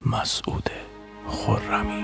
مسعود خرمی.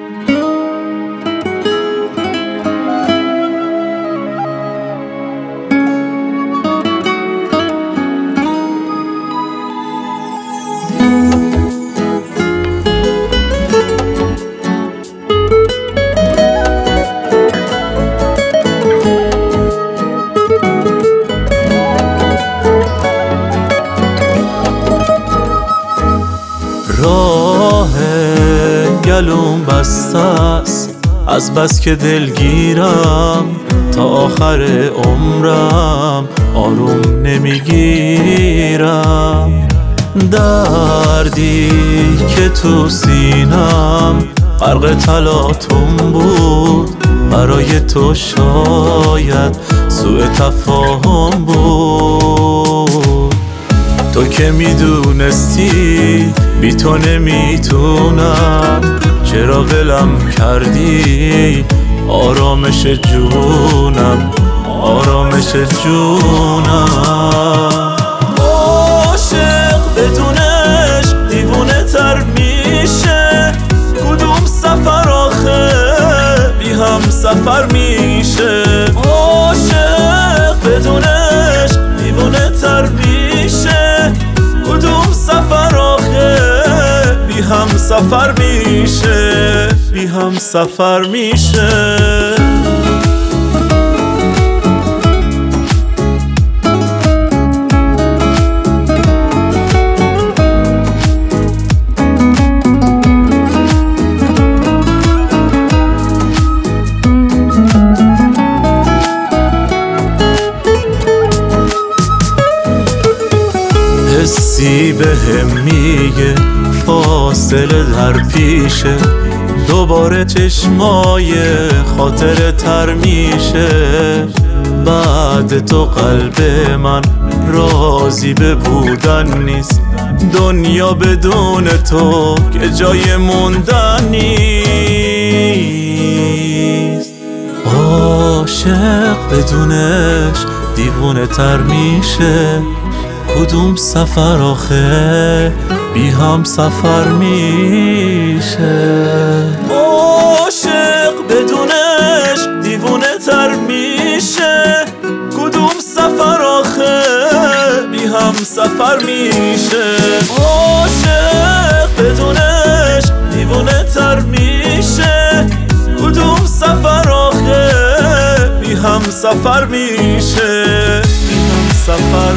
راه گلوم بسته است از بس که دلگیرم، تا آخر عمرم آروم نمیگیرم. دردی که تو سینم غرق تلاطم بود، برای تو شاید سوء تفاهم بود. تو که میدونستی بی تو نمیتونم، چرا ولم کردی آرامش جونم، آرامش جونم. عاشق بدونش دیوونه تر میشه، کدوم سفر آخه بی هم سفر میشه. عاشق بدونش دیوونه تر میشه، کدوم سفر آخه بی هم سفر میشه، بی هم سفر میشه. حسی بهم میگه فاصله در پیشه، دوباره چشمای خاطره تر میشه. بعد تو قلب من راضی به بودن نیست، دنیا بدون تو که جای موندن نیست. عاشق بدونش دیوونه تر میشه، کدوم سفر آخه بی هم سفر میشه. عاشق بدونش دیوونه تر میشه، کدوم سفر آخه بی هم سفر میشه. عاشق بدونش دیوونه تر میشه، کدوم سفر آخه بی هم سفر میشه، بی هم سفر